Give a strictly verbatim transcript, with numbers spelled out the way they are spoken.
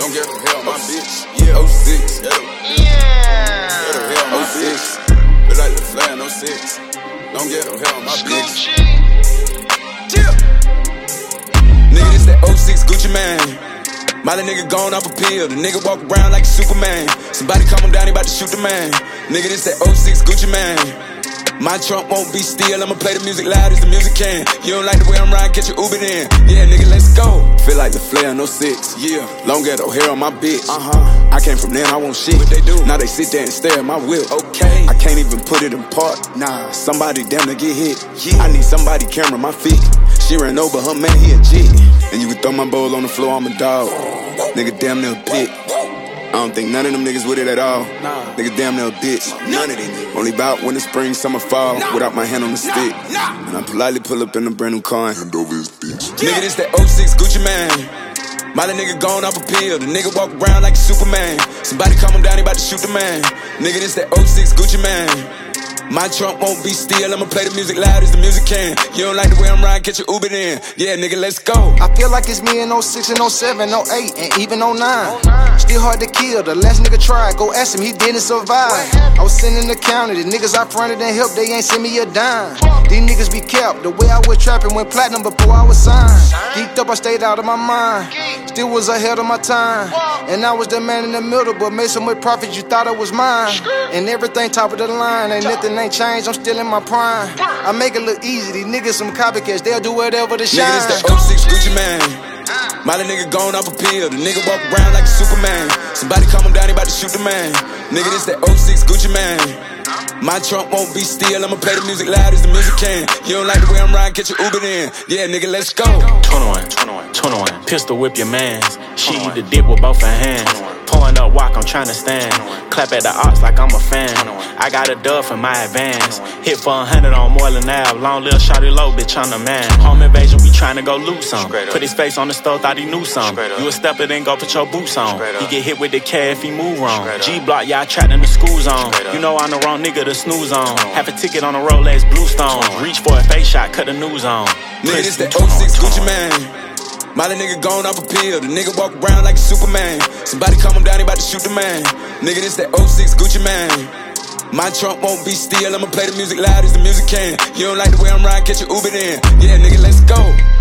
Don't get them hell, my bitch. Yeah, oh six. Yeah. Get them hell, my bitch. Feel like the flare, no six. Don't get them hell, my bitch. Yeah. Nigga, it's that oh six Gucci man. Molly nigga gone off a pill. The nigga walk around like Superman. Somebody calm him down, he about to shoot the man. Nigga, this that oh six Gucci man. My trunk won't be still, I'ma play the music loud as the music can. You don't like the way I'm riding, get your Uber in. Yeah, nigga, let's go. Feel like the flare, no six. Yeah, long ghetto hair on my bitch. Uh-huh. I came from there, I want shit. What they do? Now they sit there and stare at my whip. Okay. I can't even put it in park. Nah, somebody damn to get hit. Yeah. I need somebody camera my feet. She ran over her man, he a G. And you can throw my bowl on the floor, I'm a dog. Nigga damn near a pit. I don't think none of them niggas with it at all. Nah. Nigga damn near a bitch. None of them niggas. Only bout when the spring, summer, fall. Nah. Without my hand on the stick. Nah. And I politely pull up in a brand new car and hand over his bitch. Yeah. Nigga, this that oh six Gucci man. Molly nigga gone off a pill. The nigga walk around like Superman. Somebody calm him down, he about to shoot the man. Nigga, this that oh six Gucci man. My trunk won't be still, I'ma play the music loud as the music can. You don't like the way I'm riding, get your Uber in. Yeah, nigga, let's go. I feel like it's me in oh six and oh seven, oh eight, and even oh nine. Still hard to kill, the last nigga tried. Go ask him, he didn't survive. I was sitting in the county, the niggas I fronted and helped, they ain't send me a dime. These niggas be kept, the way I was trapping went platinum before I was signed. Geeked up, I stayed out of my mind. Still was ahead of my time. And I was the man in the middle, but made so much profit you thought it was mine. And everything top of the line, ain't nothing ain't changed, I'm still in my prime. I make it look easy, these niggas some copycats, they'll do whatever to shine. Nigga, this that oh six Gucci man. Molly nigga gone off a pill, the nigga walk around like a Superman. Somebody calm him down, he about to shoot the man. Nigga, this that oh six Gucci man. My trunk won't be still, I'ma play the music loud as the music can. You don't like the way I'm riding, get your Uber in. Yeah, nigga, let's go. twenty-one, twenty-one, twenty-one. Pistol whip your mans. She eat the dip with both her hands. Pouring up walk, I'm tryna stand. Clap at the ox like I'm a fan. I got a dub for my advance. Hit for a hundred on Moreland Ave. Long little shawty low, bitch, I'm the man. Home invasion, we tryna go loot some. Put his face on the stove, thought he knew some. You a stepper, then go put your boots on. He get hit with the K if he move wrong. G-block, y'all trapped in the school zone. You know I'm the wrong nigga to snooze on. Have a ticket on the Rolex Bluestone. Reach for a face shot, cut the news on. Nigga, this that oh six Gucci man. Molly nigga gone off a pill, the nigga walk around like a Superman. Somebody calm him down, he about to shoot the man. Nigga, this that oh six Gucci man. My trunk won't be still, I'ma play the music loud as the music can. You don't like the way I'm riding, get your Uber in. Yeah, nigga, let's go.